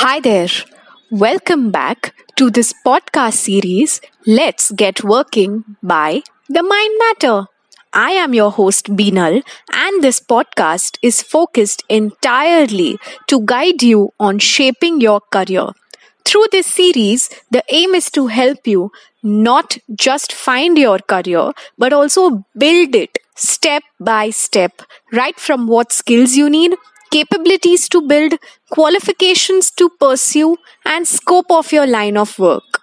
Hi there. Welcome back to this podcast series, Let's Get Working by The Mind Matter. I am your host, Beenal, and this podcast is focused entirely to guide you on shaping your career. Through this series, the aim is to help you not just find your career, but also build it step by step, right from what skills you need, capabilities to build, qualifications to pursue, and scope of your line of work.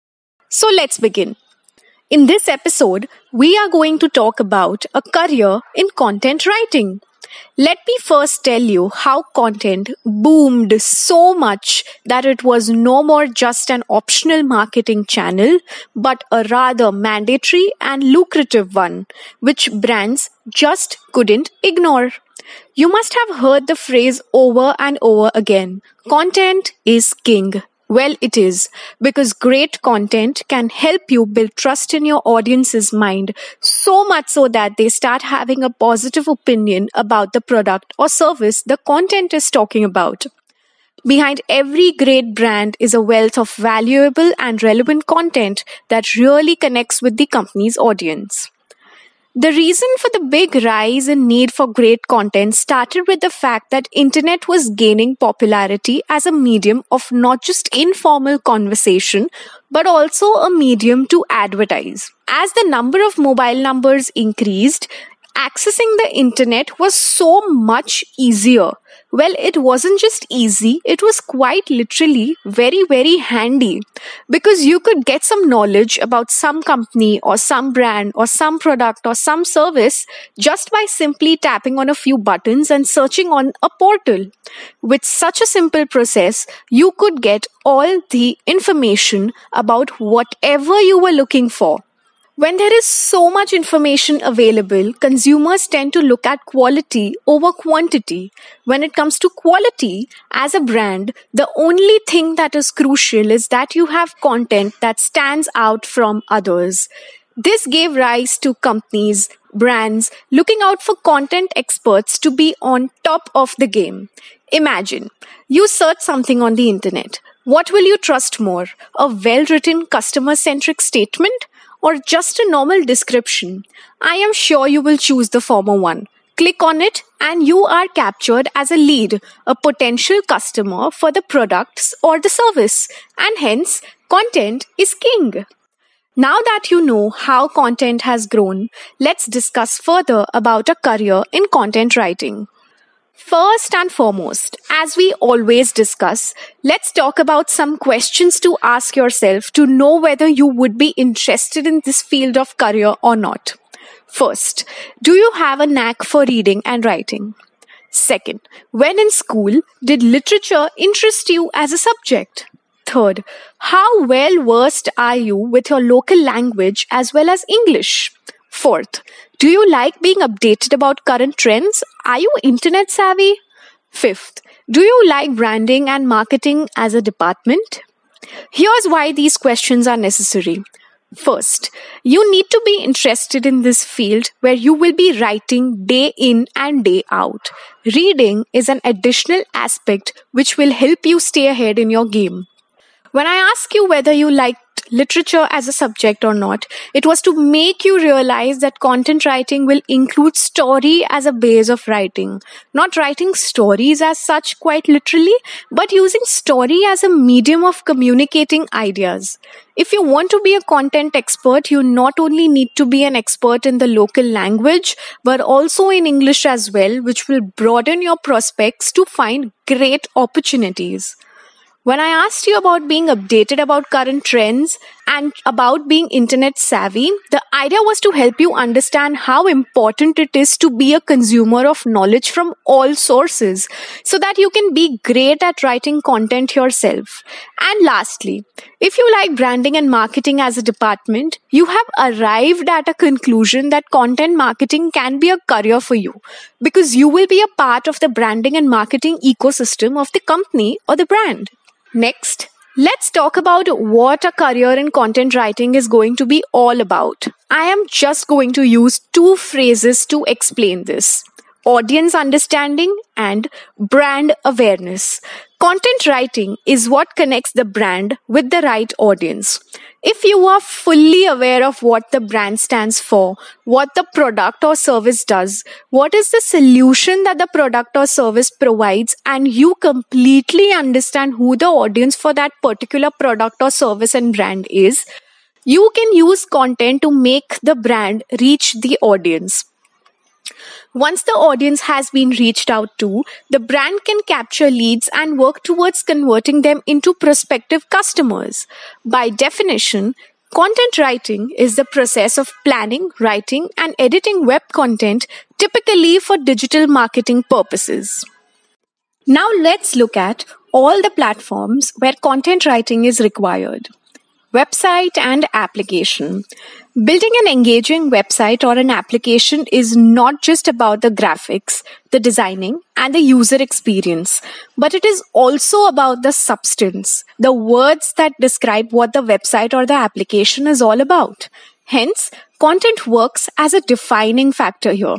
So let's begin. In this episode, we are going to talk about a career in content writing. Let me first tell you how content boomed so much that it was no more just an optional marketing channel, but a rather mandatory and lucrative one, which brands just couldn't ignore. You must have heard the phrase over and over again: content is king. Well, it is, because great content can help you build trust in your audience's mind, so much so that they start having a positive opinion about the product or service the content is talking about. Behind every great brand is a wealth of valuable and relevant content that really connects with the company's audience. The reason for the big rise in need for great content started with the fact that internet was gaining popularity as a medium of not just informal conversation, but also a medium to advertise. As the number of mobile numbers increased, accessing the internet was so much easier. Well, it wasn't just easy, it was quite literally very, very handy, because you could get some knowledge about some company or some brand or some product or some service just by simply tapping on a few buttons and searching on a portal. With such a simple process, you could get all the information about whatever you were looking for. When there is so much information available, consumers tend to look at quality over quantity. When it comes to quality, as a brand, the only thing that is crucial is that you have content that stands out from others. This gave rise to companies, brands looking out for content experts to be on top of the game. Imagine, you search something on the internet. What will you trust more? A well-written customer-centric statement? Or just a normal description? I am sure you will choose the former one. Click on it and you are captured as a lead, a potential customer for the products or the service, and hence content is king. Now that you know how content has grown, let's discuss further about a career in content writing. First and foremost, as we always discuss, let's talk about some questions to ask yourself to know whether you would be interested in this field of career or not. First, do you have a knack for reading and writing? Second, when in school, did literature interest you as a subject? Third, how well versed are you with your local language as well as English? Fourth, do you like being updated about current trends? Are you internet savvy? Fifth, do you like branding and marketing as a department? Here's why these questions are necessary. First, you need to be interested in this field where you will be writing day in and day out. Reading is an additional aspect which will help you stay ahead in your game. When I ask you whether you liked literature as a subject or not, it was to make you realize that content writing will include story as a base of writing. Not writing stories as such quite literally, but using story as a medium of communicating ideas. If you want to be a content expert, you not only need to be an expert in the local language, but also in English as well, which will broaden your prospects to find great opportunities. When I asked you about being updated about current trends and about being internet savvy, the idea was to help you understand how important it is to be a consumer of knowledge from all sources so that you can be great at writing content yourself. And lastly, if you like branding and marketing as a department, you have arrived at a conclusion that content marketing can be a career for you because you will be a part of the branding and marketing ecosystem of the company or the brand. Next, let's talk about what a career in content writing is going to be all about. I am just going to use two phrases to explain this: audience understanding and brand awareness. Content writing is what connects the brand with the right audience. If you are fully aware of what the brand stands for, what the product or service does, what is the solution that the product or service provides, and you completely understand who the audience for that particular product or service and brand is, you can use content to make the brand reach the audience. Once the audience has been reached out to, the brand can capture leads and work towards converting them into prospective customers. By definition, content writing is the process of planning, writing, and editing web content, typically for digital marketing purposes. Now let's look at all the platforms where content writing is required. Website and application. Building an engaging website or an application is not just about the graphics, the designing, and the user experience, but it is also about the substance, the words that describe what the website or the application is all about. Hence, content works as a defining factor here.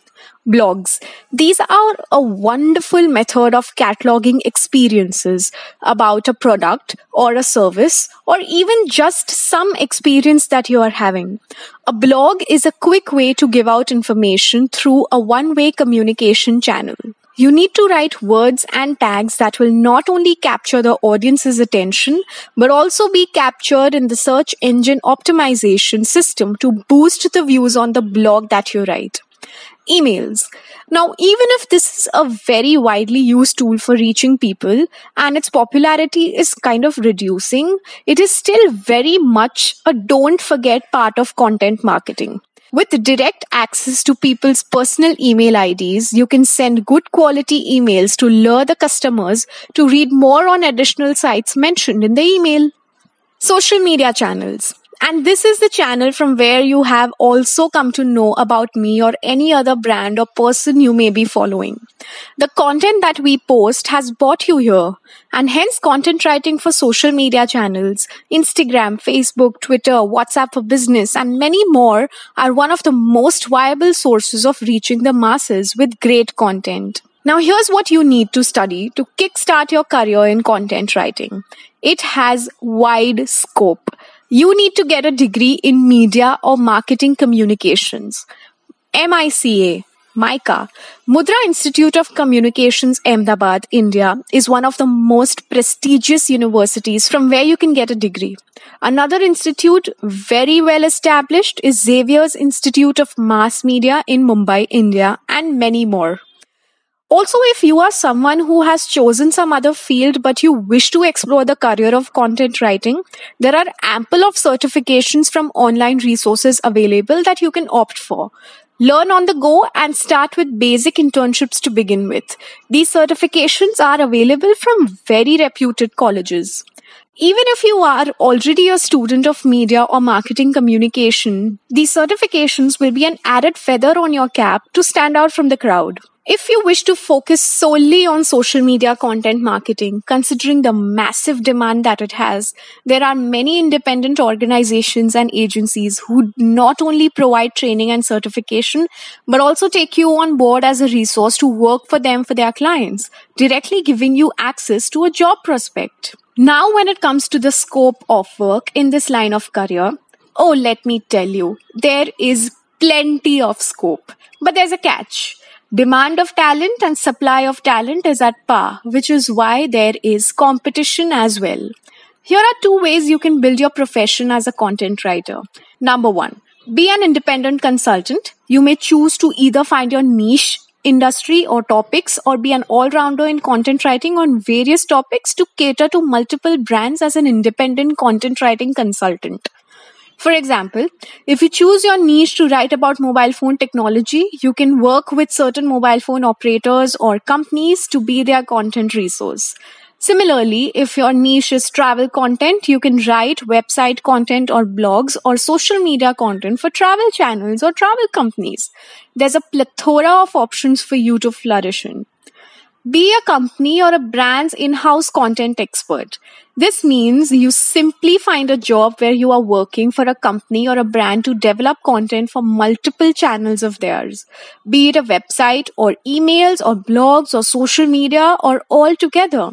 Blogs. These are a wonderful method of cataloging experiences about a product or a service, or even just some experience that you are having. A blog is a quick way to give out information through a one-way communication channel. You need to write words and tags that will not only capture the audience's attention, but also be captured in the search engine optimization system to boost the views on the blog that you write. Emails. Now, even if this is a very widely used tool for reaching people and its popularity is kind of reducing, it is still very much a don't forget part of content marketing. With direct access to people's personal email IDs, you can send good quality emails to lure the customers to read more on additional sites mentioned in the email. Social media channels. And this is the channel from where you have also come to know about me or any other brand or person you may be following. The content that we post has brought you here, and hence content writing for social media channels, Instagram, Facebook, Twitter, WhatsApp for Business, and many more are one of the most viable sources of reaching the masses with great content. Now here's what you need to study to kickstart your career in content writing. It has wide scope. You need to get a degree in media or marketing communications. MICA, Mudra Institute of Communications, Ahmedabad, India, is one of the most prestigious universities from where you can get a degree. Another institute very well established is Xavier's Institute of Mass Media in Mumbai, India, and many more. Also, if you are someone who has chosen some other field but you wish to explore the career of content writing, there are ample of certifications from online resources available that you can opt for. Learn on the go and start with basic internships to begin with. These certifications are available from very reputed colleges. Even if you are already a student of media or marketing communication, these certifications will be an added feather on your cap to stand out from the crowd. If you wish to focus solely on social media content marketing, considering the massive demand that it has, there are many independent organizations and agencies who not only provide training and certification, but also take you on board as a resource to work for them for their clients, directly giving you access to a job prospect. Now, when it comes to the scope of work in this line of career, let me tell you, there is plenty of scope, but there's a catch. Demand of talent and supply of talent is at par, which is why there is competition as well. Here are two ways you can build your profession as a content writer. Number one, be an independent consultant. You may choose to either find your niche industry or topics or be an all-rounder in content writing on various topics to cater to multiple brands as an independent content writing consultant. For example, if you choose your niche to write about mobile phone technology, you can work with certain mobile phone operators or companies to be their content resource. Similarly, if your niche is travel content, you can write website content or blogs or social media content for travel channels or travel companies. There's a plethora of options for you to flourish in. Be a company or a brand's in-house content expert. This means you simply find a job where you are working for a company or a brand to develop content for multiple channels of theirs, be it a website or emails or blogs or social media or all together.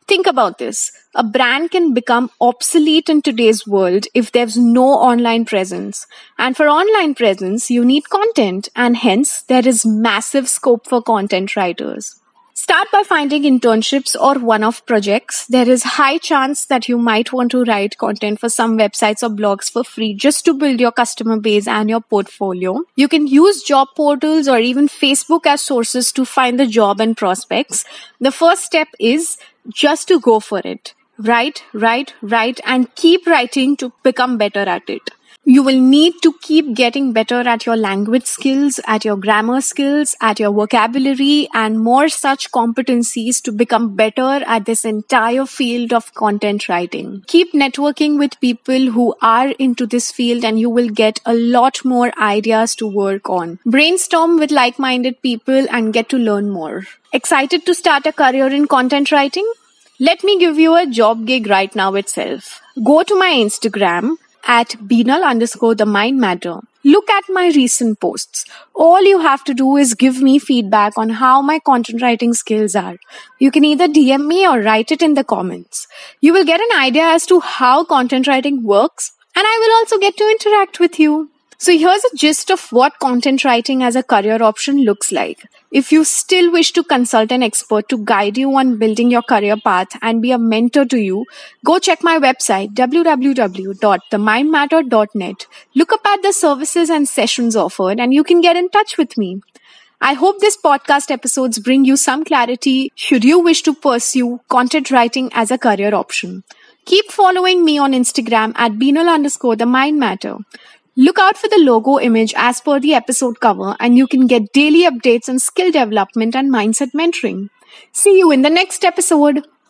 Think about this. A brand can become obsolete in today's world if there's no online presence. And for online presence, you need content, and hence there is massive scope for content writers. Start by finding internships or one-off projects. There is high chance that you might want to write content for some websites or blogs for free just to build your customer base and your portfolio. You can use job portals or even Facebook as sources to find the job and prospects. The first step is just to go for it. Write, and keep writing to become better at it. You will need to keep getting better at your language skills, at your grammar skills, at your vocabulary, and more such competencies to become better at this entire field of content writing. Keep networking with people who are into this field and you will get a lot more ideas to work on. Brainstorm with like-minded people and get to learn more. Excited to start a career in content writing? Let me give you a job gig right now itself. Go to my Instagram at Beenal_the Mind Matter. Look at my recent posts. All you have to do is give me feedback on how my content writing skills are. You can either DM me or write it in the comments. You will get an idea as to how content writing works, and I will also get to interact with you. So here's a gist of what content writing as a career option looks like. If you still wish to consult an expert to guide you on building your career path and be a mentor to you, go check my website www.themindmatter.net. Look up at the services and sessions offered and you can get in touch with me. I hope this podcast episodes bring you some clarity should you wish to pursue content writing as a career option. Keep following me on Instagram at Beenal_the Mind Matter. Look out for the logo image as per the episode cover and you can get daily updates on skill development and mindset mentoring. See you in the next episode.